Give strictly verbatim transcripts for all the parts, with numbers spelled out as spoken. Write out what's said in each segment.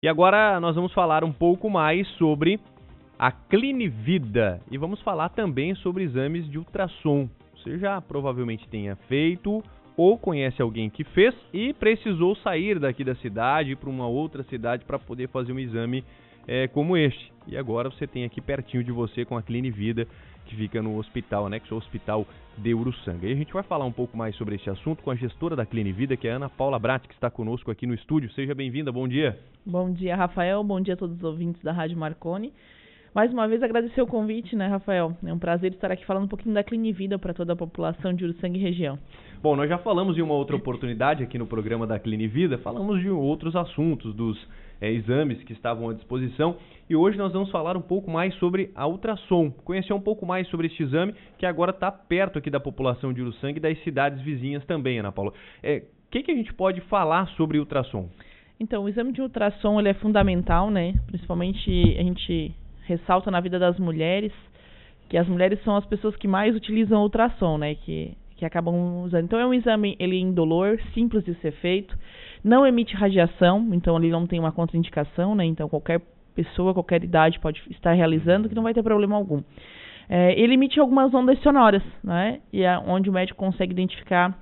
E agora nós vamos falar um pouco mais sobre a Clinivida e vamos falar também sobre exames de ultrassom. Você já provavelmente tenha feito ou conhece alguém que fez e precisou sair daqui da cidade para uma outra cidade para poder fazer um exame é, como este. E agora você tem aqui pertinho de você com a Clinivida, que fica no hospital, anexo ao Hospital de Uruçanga. E a gente vai falar um pouco mais sobre esse assunto com a gestora da Clinivida, que é a Ana Paula Bratti, que está conosco aqui no estúdio. Seja bem-vinda, bom dia. Bom dia, Rafael, bom dia a todos os ouvintes da Rádio Marconi. Mais uma vez agradecer o convite, né, Rafael? É um prazer estar aqui falando um pouquinho da Clinivida para toda a população de Uruçanga e região. Bom, nós já falamos em uma outra oportunidade aqui no programa da Clinivida, falamos de outros assuntos, dos é, exames que estavam à disposição, e hoje nós vamos falar um pouco mais sobre a ultrassom, conhecer um pouco mais sobre este exame, que agora está perto aqui da população de Uruçanga e das cidades vizinhas também, Ana Paula. É, o que, que a gente pode falar sobre ultrassom? Então, o exame de ultrassom ele é fundamental, né? Principalmente a gente ressalta na vida das mulheres, que as mulheres são as pessoas que mais utilizam o ultrassom, né? Que, que acabam usando. Então, é um exame ele é indolor, simples de ser feito, não emite radiação, então ele não tem uma contraindicação, né? Então, qualquer pessoa, qualquer idade pode estar realizando, que não vai ter problema algum. É, ele emite algumas ondas sonoras, né? E é onde o médico consegue identificar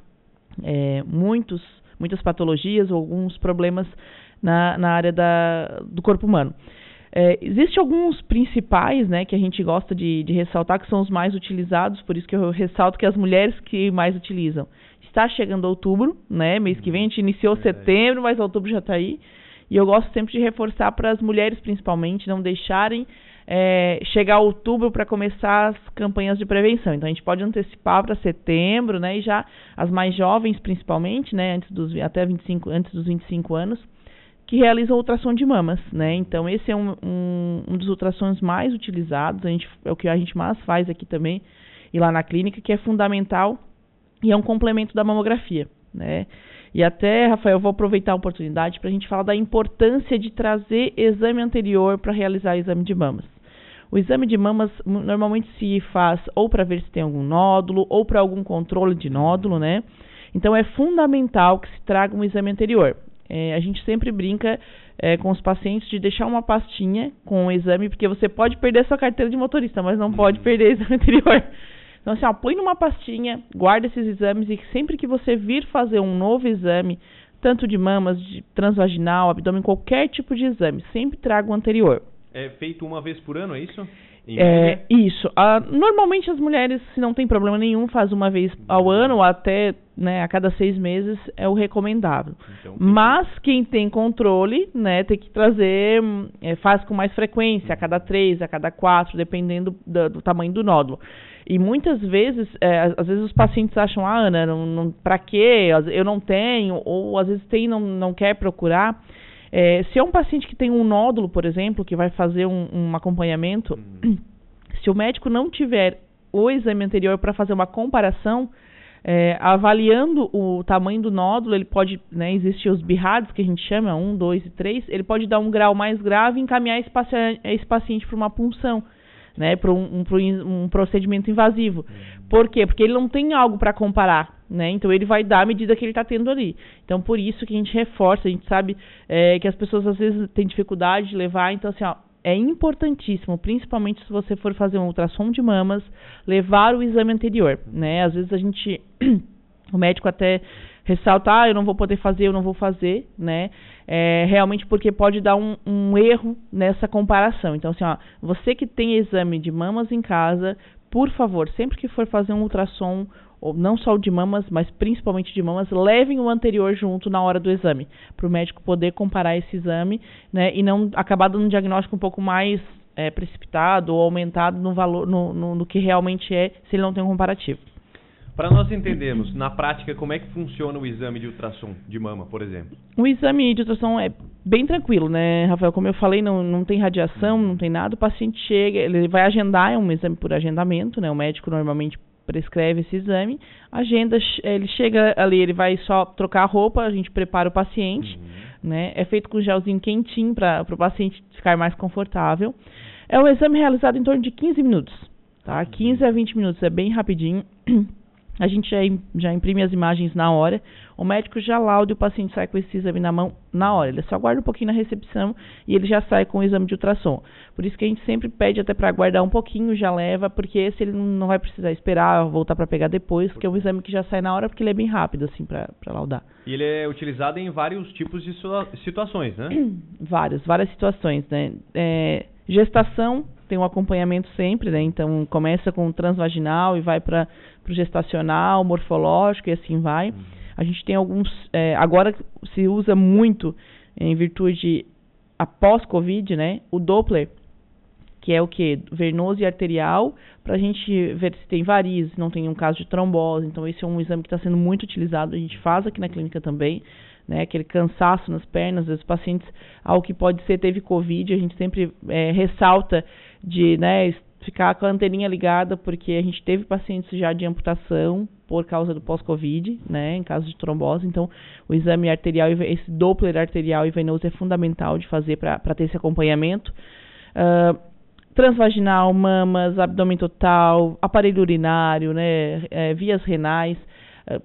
é, muitos, muitas patologias ou alguns problemas na, na área da, do corpo humano. É, Existem alguns principais, né, que a gente gosta de, de ressaltar, que são os mais utilizados, por isso que eu ressalto que as mulheres que mais utilizam. Está chegando outubro, né, mês que vem, a gente iniciou é. setembro, mas outubro já está aí, e eu gosto sempre de reforçar para as mulheres, principalmente, não deixarem é, chegar outubro para começar as campanhas de prevenção. Então, a gente pode antecipar para setembro, né, e já as mais jovens, principalmente, né, antes dos, até vinte e cinco, antes dos vinte e cinco anos, que realizam ultrassom de mamas, né? Então, esse é um, um, um dos ultrassons mais utilizados, a gente, é o que a gente mais faz aqui também, e lá na clínica, que é fundamental e é um complemento da mamografia, né? E até, Rafael, eu vou aproveitar a oportunidade para a gente falar da importância de trazer exame anterior para realizar exame de mamas. O exame de mamas normalmente se faz ou para ver se tem algum nódulo ou para algum controle de nódulo, né? Então, é fundamental que se traga um exame anterior. É, a gente sempre brinca é, com os pacientes de deixar uma pastinha com o exame, porque você pode perder sua carteira de motorista, mas não pode perder o exame anterior. Então, assim, ó, põe numa pastinha, guarda esses exames e sempre que você vir fazer um novo exame, tanto de mamas, de transvaginal, abdômen, qualquer tipo de exame, sempre traga o anterior. É feito uma vez por ano, é isso? É, isso. Ah, normalmente as mulheres, se não tem problema nenhum, faz uma vez ao ano ou até, né, a cada seis meses é o recomendável. Então, mas quem tem controle, né, tem que trazer, é, faz com mais frequência, a cada três, a cada quatro, dependendo do, do tamanho do nódulo. E muitas vezes, é, às vezes os pacientes acham, ah, Ana, não, não, pra quê? Eu não tenho, ou às vezes tem e não, não quer procurar. É, se é um paciente que tem um nódulo, por exemplo, que vai fazer um, um acompanhamento, hum. se o médico não tiver o exame anterior para fazer uma comparação, é, avaliando o tamanho do nódulo, ele pode, né, existem os BIRADs, que a gente chama, um, dois e três, ele pode dar um grau mais grave e encaminhar esse paciente, esse paciente para uma punção, né, para um, um, um procedimento invasivo. Hum. Por quê? Porque ele não tem algo para comparar. Né? Então, ele vai dar a medida que ele está tendo ali. Então, por isso que a gente reforça, a gente sabe é, que as pessoas às vezes têm dificuldade de levar. Então, assim, ó, é importantíssimo, principalmente se você for fazer um ultrassom de mamas, levar o exame anterior, né? Às vezes a gente, o médico até ressalta, ah, eu não vou poder fazer, eu não vou fazer, né? É, realmente porque pode dar um, um erro nessa comparação. Então, assim, ó, você que tem exame de mamas em casa, por favor, sempre que for fazer um ultrassom, ou não só o de mamas, mas principalmente de mamas, levem o anterior junto na hora do exame, para o médico poder comparar esse exame, né, e não acabar dando um diagnóstico um pouco mais é, precipitado ou aumentado no valor, no, no, no que realmente é, se ele não tem um comparativo. Para nós entendermos, na prática, como é que funciona o exame de ultrassom de mama, por exemplo? O exame de ultrassom é bem tranquilo, né, Rafael? Como eu falei, não, não tem radiação, não tem nada, o paciente chega, ele vai agendar, é um exame por agendamento, né, o médico normalmente prescreve esse exame, agenda, ele chega ali, ele vai só trocar a roupa, a gente prepara o paciente, uhum. né? É feito com gelzinho quentinho para o paciente ficar mais confortável. É um exame realizado em torno de quinze minutos, tá? Uhum. quinze a vinte minutos, é bem rapidinho. A gente já, já imprime as imagens na hora, o médico já lauda e o paciente sai com esse exame na mão na hora. Ele só aguarda um pouquinho na recepção e ele já sai com o exame de ultrassom. Por isso que a gente sempre pede até para aguardar um pouquinho, já leva, porque esse ele não vai precisar esperar, voltar para pegar depois, que é um exame que já sai na hora, porque ele é bem rápido, assim, para laudar. E ele é utilizado em vários tipos de situações, né? Várias, várias situações, né? É, gestação tem um acompanhamento sempre, né? Então começa com o transvaginal e vai para o gestacional, morfológico e assim vai. Uhum. A gente tem alguns, é, agora se usa muito em virtude após Covid, né? O Doppler, que é o que? Venoso e arterial, para a gente ver se tem varizes, não tem um caso de trombose. Então esse é um exame que está sendo muito utilizado, a gente faz aqui na clínica também. Né, aquele cansaço nas pernas, os pacientes, algo que pode ser, teve Covid, a gente sempre é, ressalta de, né, ficar com a anteninha ligada, porque a gente teve pacientes já de amputação por causa do pós-Covid, né, em caso de trombose. Então, o exame arterial, esse Doppler arterial e venoso é fundamental de fazer para ter esse acompanhamento. Uh, transvaginal, mamas, abdômen total, aparelho urinário, né, é, vias renais, uh,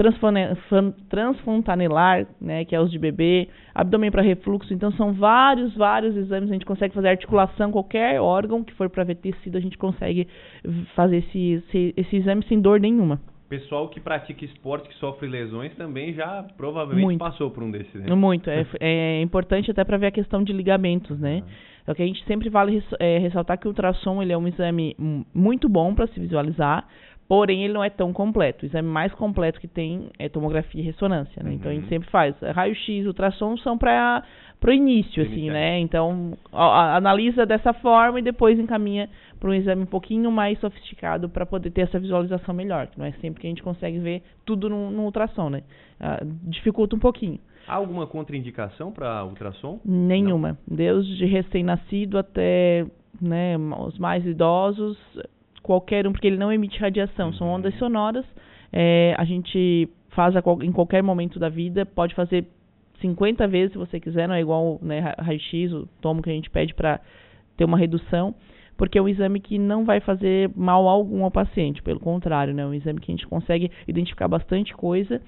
transfontanelar, né, que é os de bebê, abdômen para refluxo. Então são vários, vários exames. A gente consegue fazer articulação, qualquer órgão que for para ver tecido, a gente consegue fazer esse, esse, esse exame sem dor nenhuma. Pessoal que pratica esporte, que sofre lesões, também já provavelmente Muito. passou por um desses, né? Muito. É, é importante até para ver a questão de ligamentos, né? Uhum. Então, que a gente sempre vale é, ressaltar que o ultrassom ele é um exame muito bom para se visualizar, porém, ele não é tão completo. O exame mais completo que tem é tomografia e ressonância, né? Uhum. Então, a gente sempre faz. Raio-X e ultrassom são para o início, assim, Iniciante. né? Então, a, a, analisa dessa forma e depois encaminha para um exame um pouquinho mais sofisticado para poder ter essa visualização melhor. Que não é sempre que a gente consegue ver tudo no, no ultrassom, né? Ah, dificulta um pouquinho. Há alguma contraindicação para ultrassom? Nenhuma. Não. Desde recém-nascido até, né, os mais idosos, qualquer um, porque ele não emite radiação, são ondas sonoras, é, a gente faz a, em qualquer momento da vida, pode fazer cinquenta vezes se você quiser, não é igual, né, raio-x, o tomo que a gente pede para ter uma redução, porque é um exame que não vai fazer mal algum ao paciente, pelo contrário, né, é um exame que a gente consegue identificar bastante coisa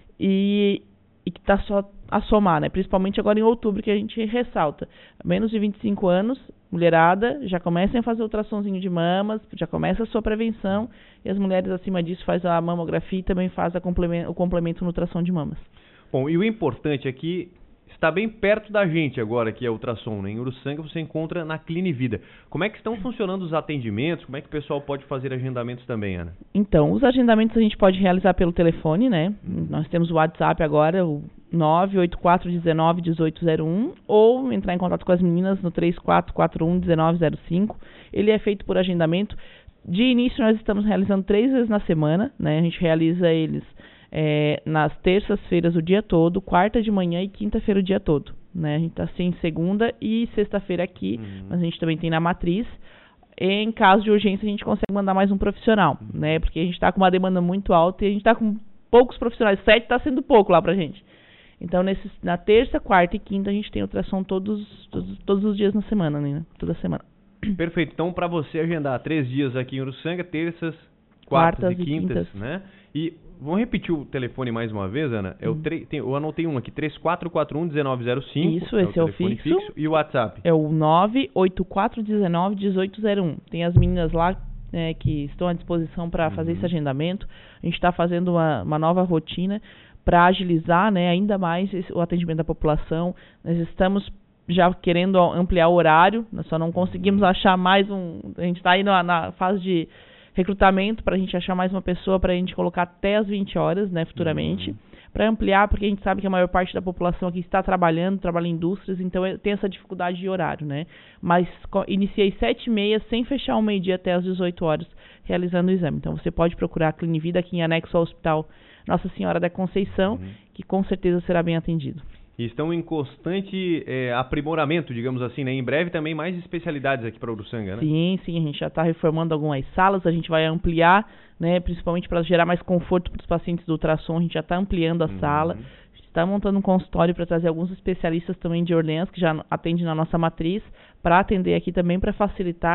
e, e que está só a somar, né, principalmente agora em outubro, que a gente ressalta, menos de vinte e cinco anos, mulherada, já comecem a fazer ultrassomzinho de mamas, já começa a sua prevenção, e as mulheres acima disso faz a mamografia e também faz a complemento, o complemento no ultrassom de mamas. Bom, e o importante é que está bem perto da gente agora, que é o ultrassom, né? Em Uruçanga você encontra na Clinivida. Como é que estão funcionando os atendimentos? Como é que o pessoal pode fazer agendamentos também, Ana? Então, os agendamentos a gente pode realizar pelo telefone, né? Hum. Nós temos o WhatsApp agora, o nove oito quatro um nove um oito zero um, ou entrar em contato com as meninas no três quatro quatro um um nove zero cinco. Ele é feito por agendamento. De início, nós estamos realizando três vezes na semana, né? A gente realiza eles é, nas terças-feiras o dia todo, quarta de manhã e quinta-feira o dia todo, né? A gente está assim segunda e sexta-feira aqui, uhum. mas a gente também tem na matriz. Em caso de urgência, a gente consegue mandar mais um profissional, uhum. né? Porque a gente está com uma demanda muito alta e a gente está com poucos profissionais. Sete está sendo pouco lá pra gente. Então, nesses, na terça, quarta e quinta, a gente tem ultrassom todos, todos, todos os dias na semana, né? Toda semana. Perfeito. Então, para você agendar três dias aqui em Uruçanga, terças, quartas, quartas e, quintas, e quintas, né? E vamos repetir o telefone mais uma vez, Ana? É hum. o tre- tem, eu anotei um aqui, três quatro quatro um um nove zero cinco. Isso, esse é o, é o fixo. fixo. E o WhatsApp? É o nove oito quatro um nove um oito zero um. Tem as meninas lá é, que estão à disposição para uhum. fazer esse agendamento. A gente está fazendo uma, uma nova rotina para agilizar, né, ainda mais esse, o atendimento da população. Nós estamos já querendo ampliar o horário, nós só não conseguimos achar mais um... A gente está aí na, na fase de recrutamento para a gente achar mais uma pessoa para a gente colocar até as vinte horas, né, futuramente, uhum. para ampliar, porque a gente sabe que a maior parte da população aqui está trabalhando, trabalha em indústrias, então tem essa dificuldade de horário, né. Mas iniciei sete e meia, sem fechar o meio-dia até as dezoito horas, realizando o exame. Então você pode procurar a Clinivida aqui em anexo ao Hospital Nossa Senhora da Conceição, uhum. que com certeza será bem atendido. E estão em constante é, aprimoramento, digamos assim, né? Em breve também mais especialidades aqui para Uruçanga, né? Sim, sim, a gente já está reformando algumas salas, a gente vai ampliar, né? Principalmente para gerar mais conforto para os pacientes do ultrassom, a gente já está ampliando a uhum. sala, a gente está montando um consultório para trazer alguns especialistas também de Orleans, que já atendem na nossa matriz, para atender aqui também, para facilitar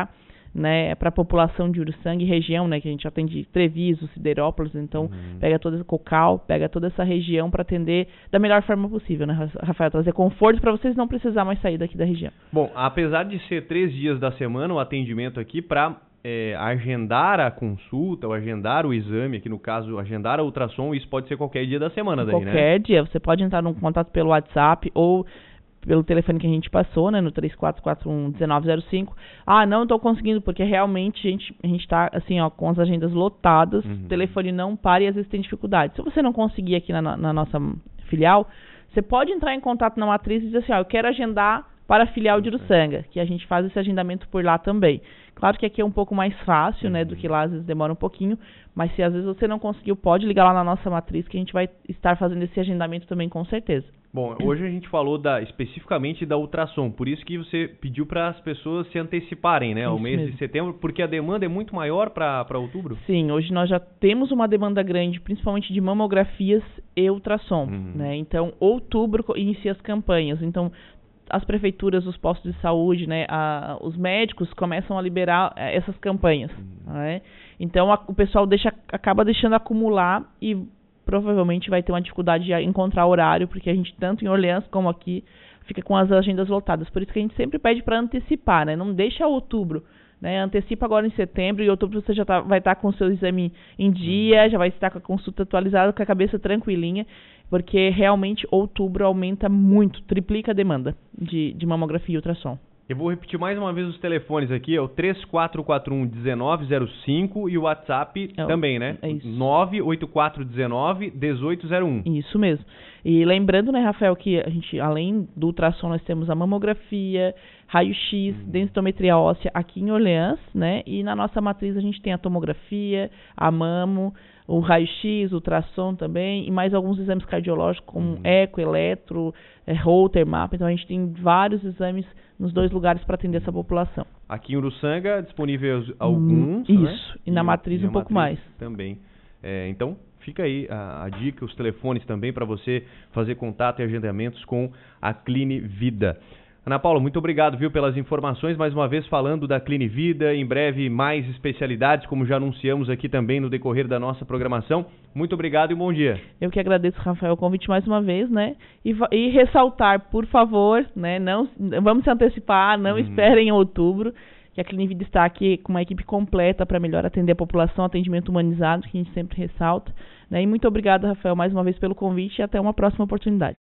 né, para a população de Uruçanga e região, né, que a gente atende Treviso, Siderópolis, então uhum. pega toda Cocal, pega toda essa região para atender da melhor forma possível, né, Rafael, trazer conforto para vocês não precisar mais sair daqui da região. Bom, apesar de ser três dias da semana o atendimento aqui, para é, agendar a consulta ou agendar o exame, aqui no caso agendar a ultrassom, isso pode ser qualquer dia da semana daí, qualquer né? Qualquer dia, você pode entrar num contato pelo WhatsApp ou pelo telefone que a gente passou, né, no três quatro quatro um, um nove zero cinco. Ah, não estou conseguindo, porque realmente a gente a gente está assim, ó, com as agendas lotadas, uhum. o telefone não para e às vezes tem dificuldade. Se você não conseguir aqui na, na nossa filial, você pode entrar em contato na matriz e dizer assim, ó, eu quero agendar para a filial de Uruçanga, que a gente faz esse agendamento por lá também. Claro que aqui é um pouco mais fácil, uhum. né, do que lá, às vezes demora um pouquinho, mas se às vezes você não conseguiu, pode ligar lá na nossa matriz que a gente vai estar fazendo esse agendamento também com certeza. Bom, hoje a gente falou da, especificamente da ultrassom, por isso que você pediu para as pessoas se anteciparem, né, ao mês mesmo. de setembro, porque a demanda é muito maior para outubro? Sim, hoje nós já temos uma demanda grande, principalmente de mamografias e ultrassom, uhum. né, então outubro inicia as campanhas, então as prefeituras, os postos de saúde, né, a, os médicos começam a liberar é, essas campanhas, uhum. né, então a, o pessoal deixa, acaba deixando acumular e provavelmente vai ter uma dificuldade de encontrar horário, porque a gente, tanto em Orleans como aqui, fica com as agendas lotadas. Por isso que a gente sempre pede para antecipar, né? Não deixa outubro, né? Antecipa agora em setembro, e em outubro você já tá, vai estar tá com o seu exame em dia, já vai estar com a consulta atualizada, com a cabeça tranquilinha, porque realmente outubro aumenta muito, triplica a demanda de, de mamografia e ultrassom. Eu vou repetir mais uma vez os telefones aqui, é o três quatro quatro um, um nove zero cinco e o WhatsApp é, também, né? É isso. nove oito quatro um nove, um oito zero um. Isso mesmo. E lembrando, né, Rafael, que a gente, além do ultrassom, nós temos a mamografia, raio-x, hum. densitometria óssea aqui em Orleans, né? E na nossa matriz a gente tem a tomografia, a mamo, o raio-x, o ultrassom também, e mais alguns exames cardiológicos, como hum. eco, eletro, é, Holter, mapa. Então a gente tem vários exames nos dois lugares para atender essa população. Aqui em Uruçanga, disponíveis alguns, hum, né? Isso, e na e matriz e um pouco matriz mais. Também. É, então, fica aí a, a dica, os telefones também para você fazer contato e agendamentos com a Cline Vida. Ana Paula, muito obrigado, viu, pelas informações, mais uma vez falando da Cline Vida, em breve mais especialidades, como já anunciamos aqui também no decorrer da nossa programação. Muito obrigado e bom dia. Eu que agradeço, Rafael, o convite mais uma vez, né, e, e ressaltar, por favor, né, não, vamos se antecipar, não hum. esperem em outubro, que a Cline Vida está aqui com uma equipe completa para melhor atender a população, atendimento humanizado, que a gente sempre ressalta, né, e muito obrigado, Rafael, mais uma vez pelo convite e até uma próxima oportunidade.